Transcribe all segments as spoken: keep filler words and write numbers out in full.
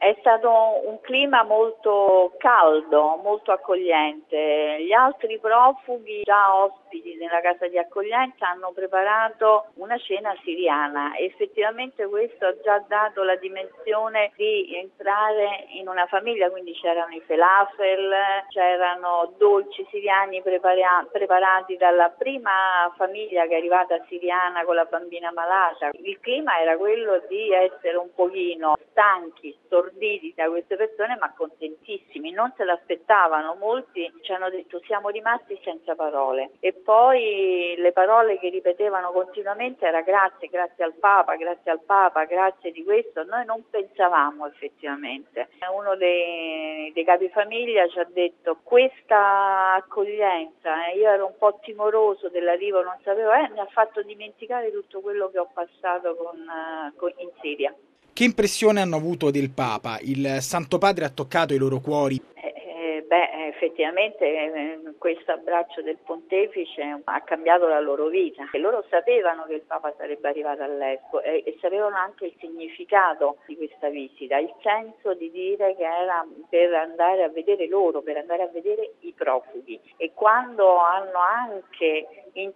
È stato un clima molto caldo, molto accogliente. Gli altri profughi, già ospiti nella casa di accoglienza, hanno preparato una cena siriana. Effettivamente questo ha già dato la dimensione di entrare in una famiglia, quindi c'erano i falafel, c'erano dolci siriani prepara- preparati dalla prima famiglia che è arrivata siriana con la bambina malata. Il clima era quello di essere un pochino stanchi, storditi da queste persone, ma contentissimi, non se l'aspettavano. Molti ci hanno detto siamo rimasti senza parole, e poi le parole che ripetevano continuamente era grazie, grazie al Papa, grazie al Papa, grazie di questo. Noi non pensavamo effettivamente. Uno dei, dei capifamiglia ci ha detto questa accoglienza, eh, io ero un po' timoroso dell'arrivo, non sapevo, eh, mi ha fatto dimenticare tutto quello che ho passato con, uh, con, in Siria. Che impressione hanno avuto del Papa? Il Santo Padre ha toccato i loro cuori? Eh, eh, beh, effettivamente eh, questo abbraccio del pontefice ha cambiato la loro vita. E loro sapevano che il Papa sarebbe arrivato a Lesbo e, e sapevano anche il significato di questa visita, il senso di dire che era per andare a vedere loro, per andare a vedere i profughi. E quando hanno anche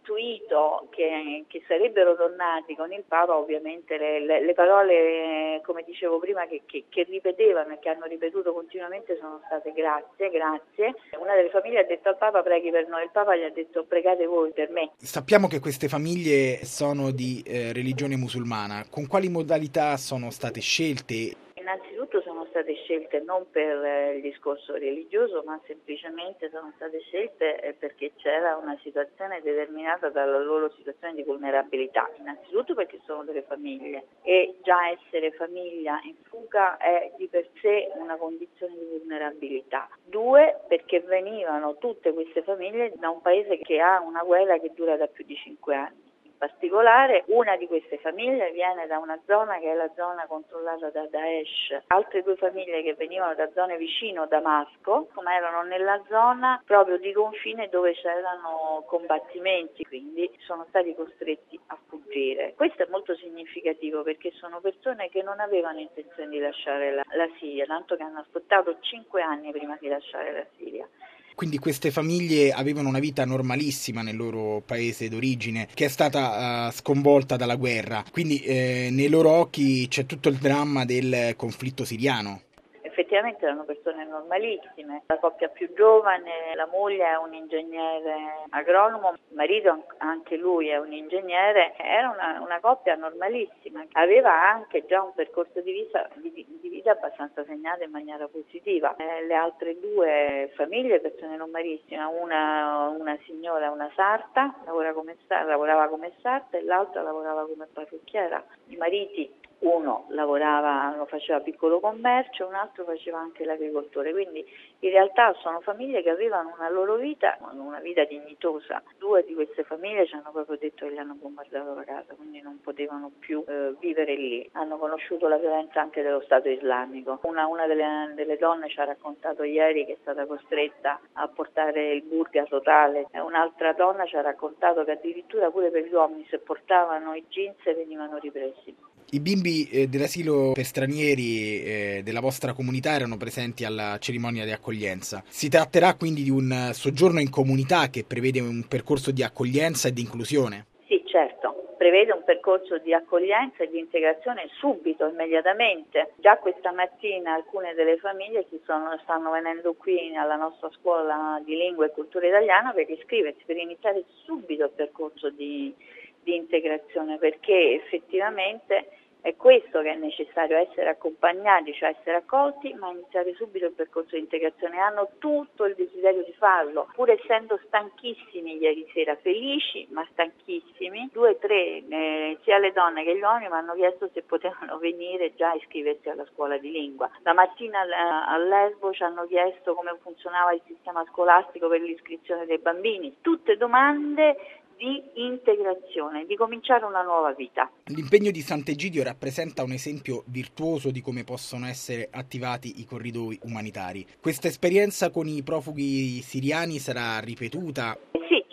intuito che, che sarebbero tornati con il Papa, ovviamente le, le, le parole, come dicevo prima, che, che, che ripetevano e che hanno ripetuto continuamente sono state grazie, grazie. Una delle famiglie ha detto al Papa preghi per noi, il Papa gli ha detto pregate voi per me. Sappiamo che queste famiglie sono di eh, religione musulmana, con quali modalità sono state scelte? Innanzitutto sono state scelte non per il discorso religioso, ma semplicemente sono state scelte perché c'era una situazione determinata dalla loro situazione di vulnerabilità. Innanzitutto perché sono delle famiglie e già essere famiglia in fuga è di per sé una condizione di vulnerabilità. Due, perché venivano tutte queste famiglie da un paese che ha una guerra che dura da più di cinque anni. In particolare una di queste famiglie viene da una zona che è la zona controllata da Daesh, altre due famiglie che venivano da zone vicino Damasco, ma erano nella zona proprio di confine dove c'erano combattimenti, quindi sono stati costretti a fuggire. Questo è molto significativo perché sono persone che non avevano intenzione di lasciare la, la Siria, tanto che hanno aspettato cinque anni prima di lasciare la Siria. Quindi queste famiglie avevano una vita normalissima nel loro paese d'origine, che è stata uh, sconvolta dalla guerra. Quindi eh, nei loro occhi c'è tutto il dramma del conflitto siriano. Effettivamente erano persone normalissime, la coppia più giovane, la moglie è un ingegnere agronomo, il marito anche lui è un ingegnere, era una, una coppia normalissima, aveva anche già un percorso di vita, di, di vita abbastanza segnato in maniera positiva. Eh, le altre due famiglie, persone normalissime, una, una signora, una sarta, lavora come, lavorava come sarta e l'altra lavorava come parrucchiera. I mariti, uno lavorava, lo faceva piccolo commercio, un altro faceva anche l'agricoltore, quindi in realtà sono famiglie che avevano una loro vita, una vita dignitosa. Due di queste famiglie ci hanno proprio detto che gli hanno bombardato la casa, quindi non potevano più eh, vivere lì. Hanno conosciuto la violenza anche dello Stato islamico. Una, una delle, delle donne ci ha raccontato ieri che è stata costretta a portare il burqa totale, e un'altra donna ci ha raccontato che addirittura pure per gli uomini se portavano i jeans venivano ripresi. I bimbi eh, dell'asilo per stranieri eh, della vostra comunità erano presenti alla cerimonia di accoglienza. Si tratterà quindi di un soggiorno in comunità che prevede un percorso di accoglienza e di inclusione? Sì, certo. Prevede un percorso di accoglienza e di integrazione subito, immediatamente. Già questa mattina alcune delle famiglie si sono, stanno venendo qui alla nostra scuola di lingua e cultura italiana per iscriversi, per iniziare subito il percorso di, di integrazione, perché effettivamente è questo che è necessario, essere accompagnati, cioè essere accolti, ma iniziare subito il percorso di integrazione. Hanno tutto il desiderio di farlo, pur essendo stanchissimi ieri sera, felici ma stanchissimi. Due o tre, eh, sia le donne che gli uomini, mi hanno chiesto se potevano venire già a iscriversi alla scuola di lingua. La mattina a Lesbo ci hanno chiesto come funzionava il sistema scolastico per l'iscrizione dei bambini. Tutte domande di integrazione, di cominciare una nuova vita. L'impegno di Sant'Egidio rappresenta un esempio virtuoso di come possono essere attivati i corridoi umanitari. Questa esperienza con i profughi siriani sarà ripetuta? Sì,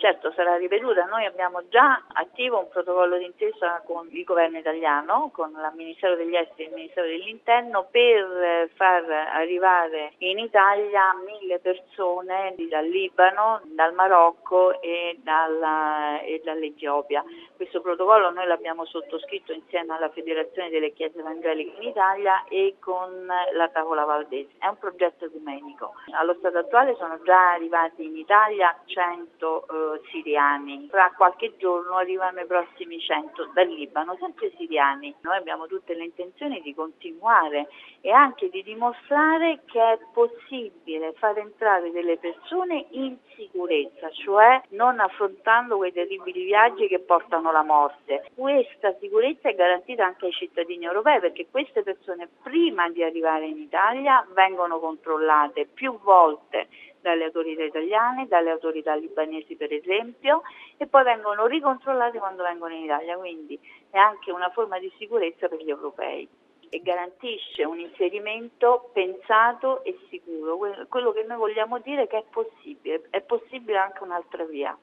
certo sarà ripetuta. Noi abbiamo già attivo un protocollo d'intesa con il governo italiano, con il Ministero degli Esteri e il Ministero dell'Interno, per far arrivare in Italia mille persone dal Libano, dal Marocco e, dalla, e dall'Etiopia. Questo protocollo noi l'abbiamo sottoscritto insieme alla Federazione delle Chiese Evangeliche in Italia e con la Tavola Valdese. È un progetto ecumenico. Allo stato attuale sono già arrivati in Italia cento eh, siriani. Tra qualche giorno arrivano i prossimi cento dal Libano, sempre siriani. Noi abbiamo tutte le intenzioni di continuare e anche di dimostrare che è possibile far entrare delle persone in sicurezza, cioè non affrontando quei terribili viaggi che portano la morte. Questa sicurezza è garantita anche ai cittadini europei, perché queste persone prima di arrivare in Italia vengono controllate più volte dalle autorità italiane, dalle autorità libanesi per esempio, e poi vengono ricontrollate quando vengono in Italia, quindi è anche una forma di sicurezza per gli europei e garantisce un inserimento pensato e sicuro. Quello che noi vogliamo dire è che è possibile, è possibile anche un'altra via.